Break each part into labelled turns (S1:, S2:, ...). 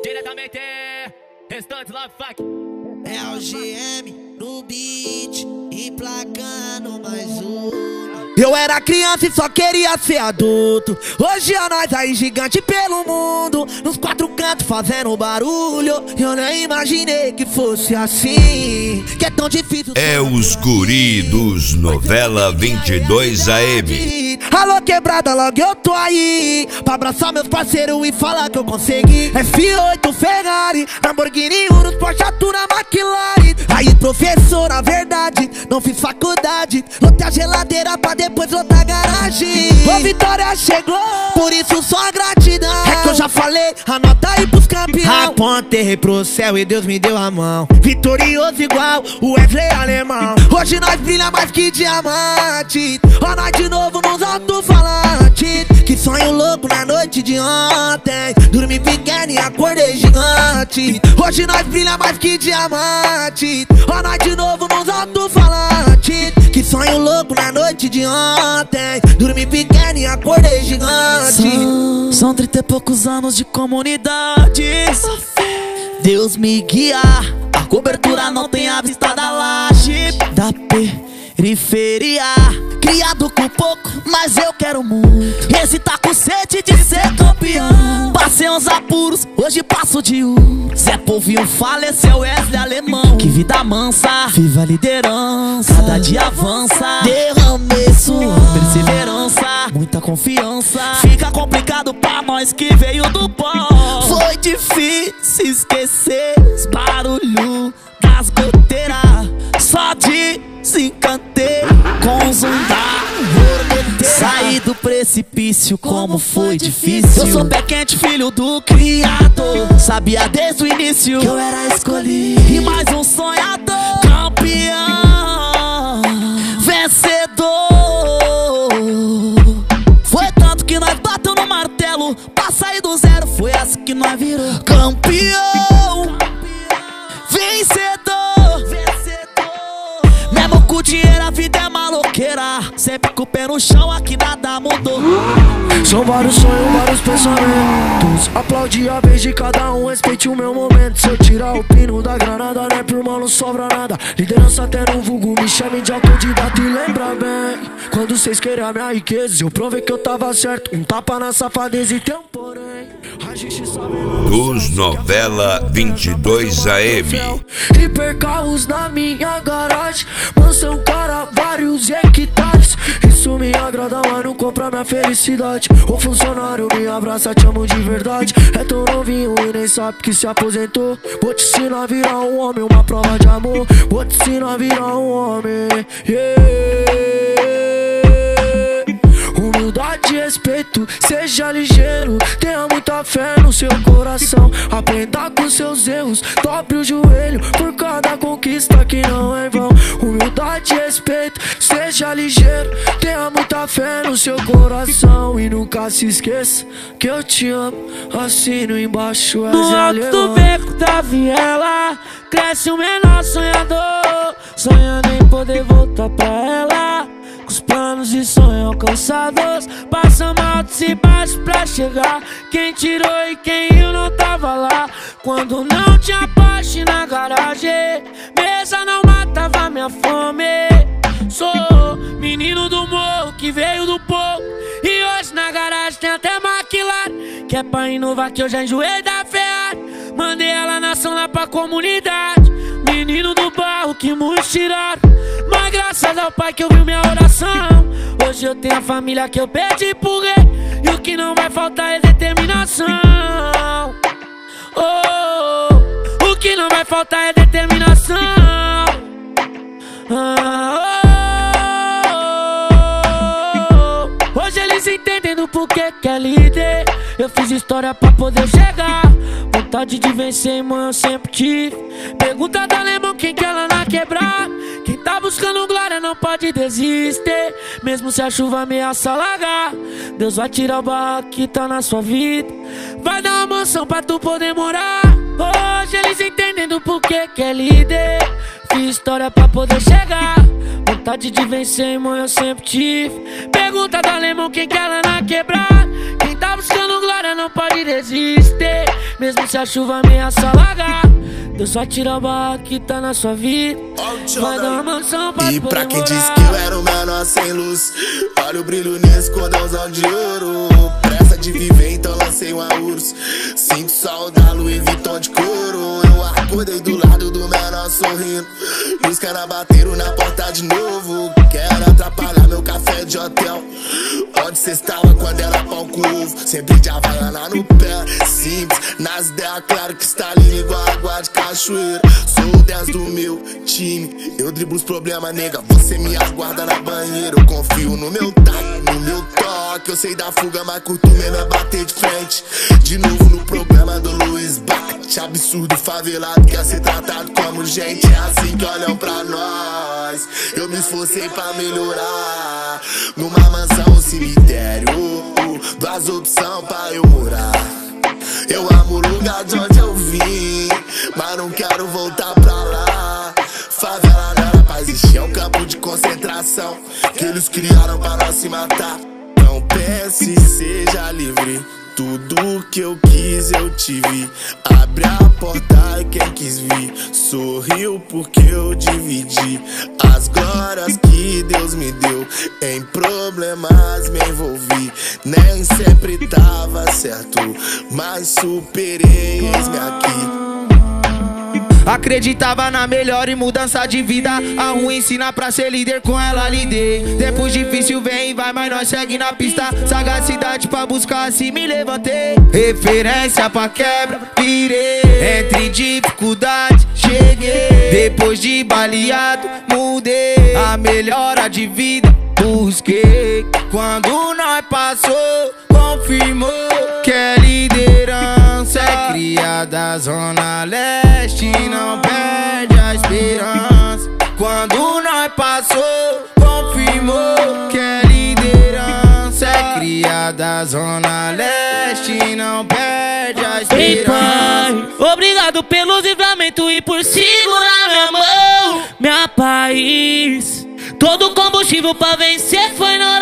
S1: Diretamente, restante Love Fuck.
S2: É o GM no beat, emplacando mais um. Eu era criança e só queria ser adulto. Hoje é nós aí gigante pelo mundo, nos quatro cantos fazendo barulho. Eu nem imaginei que fosse assim, que é tão difícil.
S3: É os guri dos Novela 22 AM.
S2: Alô quebrada, logo eu tô aí pra abraçar meus parceiros e falar que eu consegui. F8 Ferrari, Lamborghini, Urus, Porsche, Atura, McLaren. Aí professor, na verdade, não fiz faculdade. Lotei a geladeira pra depois lotar a garagem. A vitória chegou, por isso só gratidão. É que eu já falei, anota aí pros campeão. Apontei pro céu e Deus me deu a mão. Vitorioso igual o Wesley alemão. Hoje nós brilha mais que diamante. Ó nós de novo nos alto-falantes. Que sonho louco na noite de ontem. Dormi pequeno e acordei gigante. Hoje nós brilha mais que diamante. Ó nós de novo nos alto-falantes. Que sonho louco na noite de ontem. Dormi pequeno e acordei gigante.
S4: São 30 e poucos anos de comunidade. Deus me guiar. A cobertura não tem a vista da laje, da periferia. Criado com pouco, mas eu quero muito. Esse tá com sede de ser campeão. Passei uns apuros, hoje passo de Zé Povinho faleceu, Wesley alemão. Que vida mansa, viva a liderança. Cada dia avança, derramei suor, perseverança, muita confiança. Fica complicado pra nós que veio do pó. Foi difícil esquecer os barulhos das goteiras. Só desencantei com o zoom da borboleira. Saí do precipício, como foi difícil. Eu sou pé quente, filho do Criador. Sabia desde o início que eu era escolhido. E mais um sonhador, campeão, vencedor. Foi tanto que nós bateu no martelo pra sair do zero. Foi assim que nós virou campeão, vencedor. Mesmo com dinheiro a vida é maloqueira. Sempre com o pé no chão, aqui nada mudou.
S5: São vários sonhos, vários pensamentos. Aplaudi a vez de cada um, respeite o meu momento. Se eu tirar o pino da granada, né, por mal não sobra nada. Liderança até no vulgo, me chamem de autodidata. E lembra bem, quando vocês queriam a minha riqueza, eu provei que eu tava certo. Um tapa na safadeza e tem um porém. A gente sabe
S3: Dos Novela 22 AM.
S5: Hipercarros na minha garagem, mansão, cara, vários hectares. Isso me agrada, mas não compra minha felicidade. O funcionário me abraça, te amo de verdade. É tão novinho e nem sabe que se aposentou. Vou te ensinar a virar um homem, uma prova de amor. Vou te ensinar a virar um homem, Humildade e respeito, seja ligeiro. Tenha muita fé no seu coração. Aprenda com seus erros, dobre o joelho por cada conquista que não é em vão. Humildade e respeito, seja ligeiro. Tenha muita fé no seu coração. E nunca se esqueça que eu te amo. Assino embaixo,
S4: no alto do beco da viela cresce o menor sonhador, sonhando em poder voltar pra ela. Com os planos e sonhos alcançados, passamos altos e baixos pra chegar. Quem tirou e quem eu não tava lá. Quando não tinha Porsche na garagem, mesa não matava minha fome. Sou menino do morro que veio do povo, e hoje na garagem tem até McLaren. Que é pra inovar que eu já enjoei da Ferrari. Mandei ela na ação lá pra comunidade. Menino do barro que muitos tiraram, mas graças ao Pai que ouviu minha oração. Hoje eu tenho a família que eu pedi pro rei. E o que não vai faltar é determinação. Oh, o que não vai faltar é determinação. Hoje eles entendem do porquê que é líder. Eu fiz história pra poder chegar. Vontade de vencer, irmão, eu sempre tive. Pergunta da Alemão quem quer lá na quebrada. Quem tá buscando glória não pode desistir, mesmo se a chuva ameaça alagar. Deus vai tirar o barraco que tá na sua vida, vai dar uma mansão pra tu poder morar. Hoje eles entendem do porquê que é líder. Fiz história pra poder chegar. Vontade de vencer, irmão, eu sempre tive. Pergunta da Alemão quem quer lá na quebrada. Quem tá buscando glória
S5: nós não pode resistir. Mesmo se a chuva ameaça alagar, Deus só tira a barra que tá na sua vida. Vai dar uma mansão pra
S6: E pra quem disse que eu era o menor sem luz, olha o brilho nesse cordãozão de ouro. Pressa de viver, então lancei uma urso. Sinto sol da Louis Vuitton de couro. Eu acordei do lado do menor sorrindo, e os caras bateram na porta de novo. Quero atrapalhar meu café de hotel. Onde cê estava quando era pão com ovo? Sempre de Havaiana no pé. Simples, nas ideias, claro que está ali igual água de cachoeira. Sou o 10 do meu time, eu driblo os problemas, nega. Você me aguarda na banheira. Eu confio no meu taco, no meu toque. Eu sei da fuga, mas curto mesmo é bater de frente. De novo no programa do Luiz Bate. Absurdo, favelado, quer ser tratado como gente. É assim que olham pra nós. Eu me esforcei pra melhorar. Numa mansão ou cemitério, duas opções pra eu morar. Eu amo o lugar de onde eu vim, mas não quero voltar pra lá. Favela não era pra existir, é um campo de concentração que eles criaram pra nós se matar. Não pense, seja livre. Tudo que eu quis eu tive. Abre a porta e quem quis vir sorriu porque eu dividi as glórias que Deus me deu. Em problemas me envolvi, nem sempre tava certo, mas superei, eis-me aqui.
S2: Acreditava na melhor e mudança de vida. A ruim ensina pra ser líder, com ela lidei. Tempos difícil vem e vai, mas nós segue na pista. Sagacidade pra buscar, assim me levantei. Referência pra quebra, virei. Entre dificuldades, cheguei. Depois de baleado, mudei. A melhora de vida, busquei. Quando nós passou, confirmou que é liderança. É criada Zona Leste, não perde a esperança. Quando nós passou, confirmou que é liderança. É criada Zona Leste, não perde a esperança.
S5: Ei, pai, obrigado pelo livramento e por segurar minha mão. Minha paz, todo combustível pra vencer foi na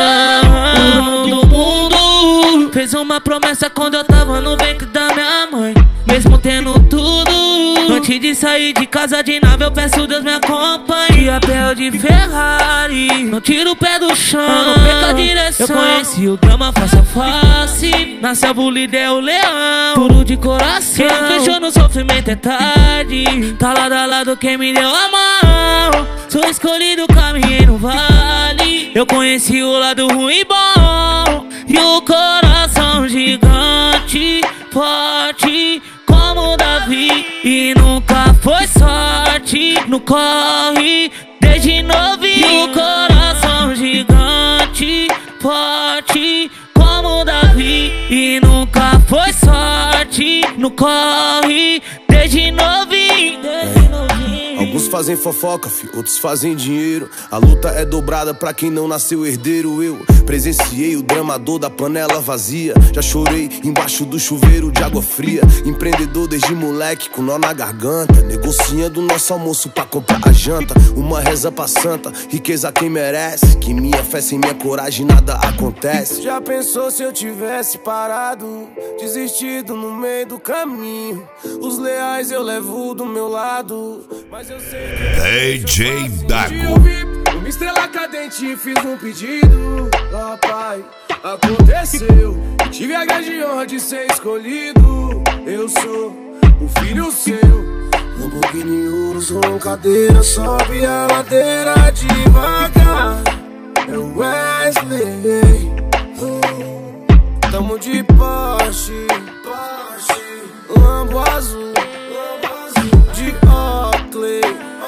S5: oração. Do mundo fez uma promessa quando eu tava no ventre da minha mãe. Mesmo tendo tudo, antes de sair de casa de nave, eu peço Deus me acompanhe. De pé ou de Ferrari, não tiro o pé do chão, não perca a direção. Eu conheci o drama face a face, na selva o líder é o leão, puro de coração. Quem fechou no sofrimento é tarde, tá lado a lado quem me deu a mão. Sou escolhido, caminhei no vale. Eu conheci o lado ruim e bom, e o coração gigante, forte como Davi. E nunca foi sorte no corre, desde novinho. E o coração gigante, forte como Davi. E nunca foi sorte no corre, desde novinho.
S7: Alguns fazem fofoca, outros fazem dinheiro. A luta é dobrada pra quem não nasceu herdeiro. Eu presenciei o dramador da panela vazia. Já chorei embaixo do chuveiro de água fria. Empreendedor desde moleque com nó na garganta, negociando nosso almoço pra comprar a janta. Uma reza pra santa, riqueza quem merece. Que minha fé sem minha coragem nada acontece. Já pensou se eu tivesse parado, desistido no meio do caminho? Os leais eu levo do meu lado, mas eu sei que
S3: DJ Dago.
S7: uma estrela cadente e fiz um pedido. Ó pai, aconteceu. Tive a grande honra de ser escolhido. Eu sou o filho seu. Lamborghini Urus com cadeira, sobe a ladeira devagar. É o Wesley. Tamo de Porsche, Lambo azul, de Oakley,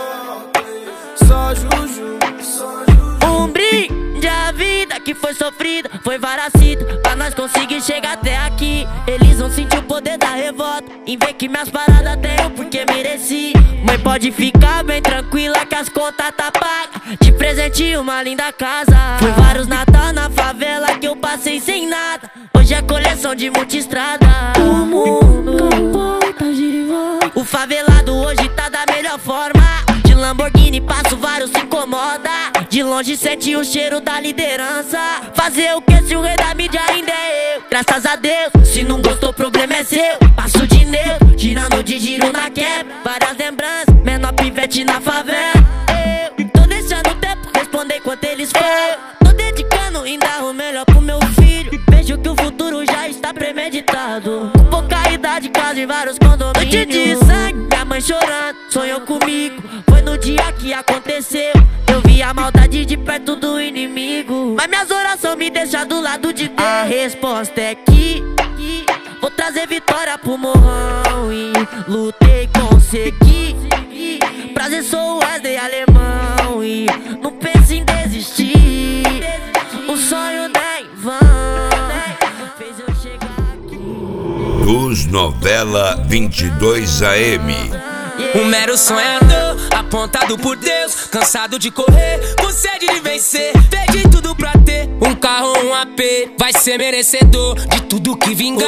S7: só Juju.
S5: Um brinde à vida que foi sofrida, foi varacita pra nós conseguir chegar até aqui. Eles vão sentir o poder da revolta em ver que minhas paradas tenho porque mereci. Mãe, pode ficar bem tranquila que as contas tá pagas. De presente uma linda casa. Foi vários Natal na favela que eu passei sem nada. Hoje é coleção de multistrada. O mundo capota, gira e volta. O favelado hoje tá da melhor forma. De Lamborghini
S8: Lamborghini, passo vários, se incomoda. De longe sente o cheiro da liderança. Fazer o que se o rei da mídia ainda é eu? Graças a Deus, se não gostou, o problema é seu. Passo de neutro, tirando de giro na quebra. Várias lembranças, menor pivete na favela. Eu tô deixando o tempo responder enquanto eles falam. Tô dedicando ainda o melhor pro meu filho. Vejo que o futuro já está premeditado. Com pouca idade, casa em vários condomínios. Noite de sangue, minha mãe chorando, sonhou comigo. Foi no dia que aconteceu. Eu vi a maldade de perto do inimigo. Mas minhas orações me deixam do lado de Deus. A resposta é que vou trazer vitória pro morrão. E lutei, consegui. Prazer, sou Wesley Alemão. E não pense em desistir. O sonho não é em vão. Fez eu chegar aqui.
S3: Dos Novela 22 AM.
S9: Um mero sonhador, apontado por Deus, cansado de correr, com sede de vencer. Perdi tudo pra ter um carro, um AP. Vai ser merecedor de tudo que vingar.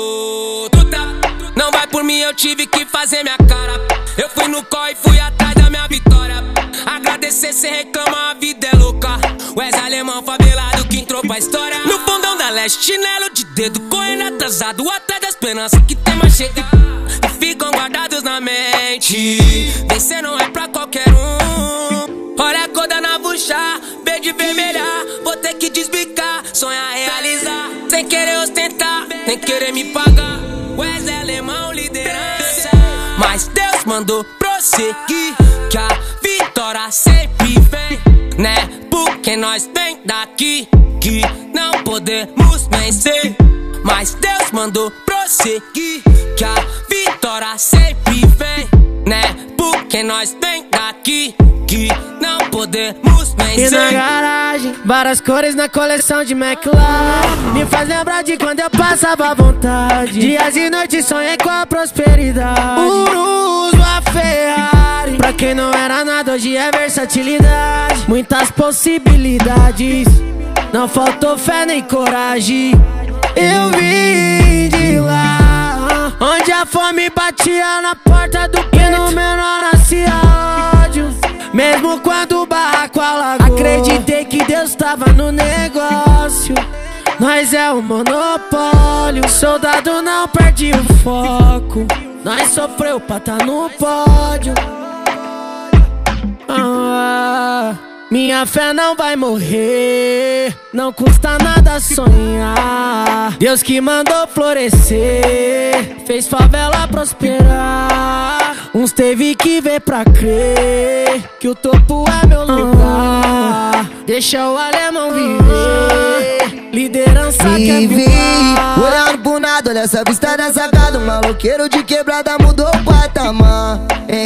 S9: Não vai por mim, eu tive que fazer minha cara. Eu fui no corre e fui atrás da minha vitória. Agradecer sem reclamar, a vida é louca. Wesley Alemão favelado que entrou pra história. No fundão da leste, chinelo de dedo, correndo atrasado, atrás da esperança que tem mais chega. E ficam guardados na mente. Vencer não é pra qualquer um. Olha a cor da navuxa, verde vermelha. Vou ter que desbicar, sonhar, realizar. Sem querer ostentar, nem querer me pagar. Wesley Alemão, liderança. Mas Deus mandou prosseguir, que a vitória sempre vem, né? Porque nós vem daqui, que não podemos vencer. Mas Deus mandou prosseguir, que a vitória sempre vem, né? Porque nós vem daqui, que não podemos vencer.
S5: E na garagem, várias cores na coleção de McLaren. Me faz lembrar de quando eu passava à vontade. Dias e noites sonhei com a prosperidade. Urus, a Ferrari. Pra quem não era nada, hoje é versatilidade. Muitas possibilidades, não faltou fé nem coragem. Eu vim de lá, onde a fome batia na porta do peito, no menor nascia ódio. Mesmo quando o barraco alagou, acreditei que Deus tava no negócio. Nós é um monopólio, soldado não perde o foco. Nós sofreu pra tá no pódio. Minha fé não vai morrer, não custa nada sonhar. Deus que mandou florescer, fez favela prosperar. Uns teve que ver pra crer que o topo é meu lugar. Deixa o alemão viver, liderança quer voar.
S2: Olhando pro nada, olha essa vista da sacada. Um maloqueiro de quebrada mudou o patamar.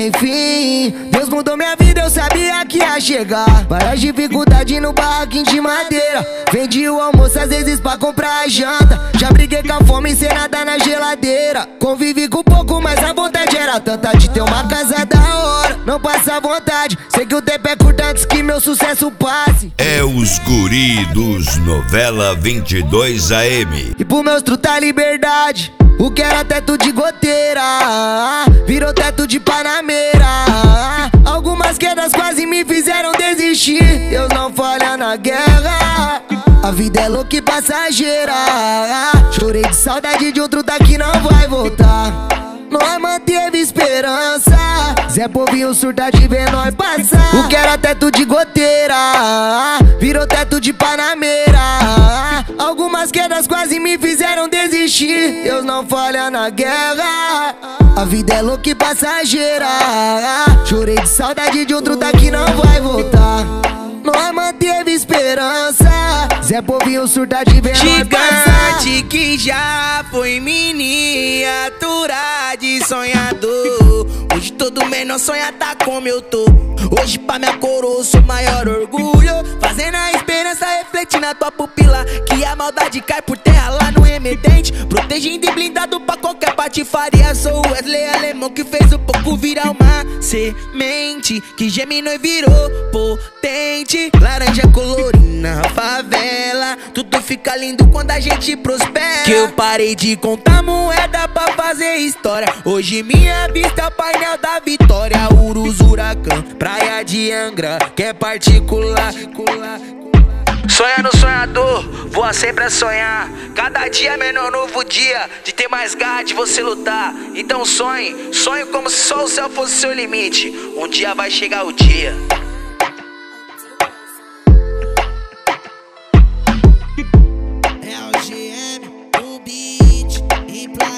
S2: Enfim, Deus mudou minha vida, eu sabia que ia chegar. Várias dificuldades no barraquinho de madeira. Vendi o almoço às vezes pra comprar a janta. Já briguei com a fome sem nada na geladeira. Convivi com pouco, mas a vontade era tanta de ter uma casa da hora. Não passa vontade, sei que o tempo é curto antes que meu sucesso passe.
S3: É os guri dos Novela 22 AM.
S2: E pro meus truta liberdade, o que era teto de goteira virou teto de panameira. Algumas quedas quase me fizeram desistir. Deus não falha na guerra, a vida é louca e passageira. Chorei de saudade de um truta que não vai voltar. Nós manteve esperança, Zé Povinho surta de ver nós passar. O que era teto de goteira virou teto de panameira. Algumas quedas quase me fizeram desistir. Deus não falha na guerra, a vida é louca e passageira. Chorei de saudade de um truta que não vai voltar. Nós manteve esperança, Zé Povinho surta de ver nós passar.
S10: Gigante que já foi miniatura de sonhador. Hoje todo menor sonha tá como eu tô. Hoje pra minha coroa eu sou maior orgulho. Fazendo a esperança refletir na tua pupila, que a maldade cai por terra lá no emergente. Protegendo e blindado pra qualquer patifaria. Sou o Wesley Alemão que fez o pouco virar uma semente, que germinou e virou potente. Laranja colorina, favela, tudo fica lindo quando a gente prospera. Que eu parei de contar moeda pra fazer história. Hoje minha vista é o painel Arraial da Vitória, Urus, Huracan, Praia de Angra, que é particular. Sonha no sonhador, voa sempre a sonhar. Cada dia é menor novo dia, de ter mais garra, de você lutar. Então sonhe, sonhe como se só o céu fosse seu limite. Um dia vai chegar o dia.
S2: É o GM, o beat,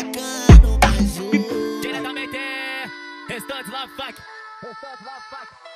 S2: emplacando mais um.
S1: Diretamente, Restante Love Fuck.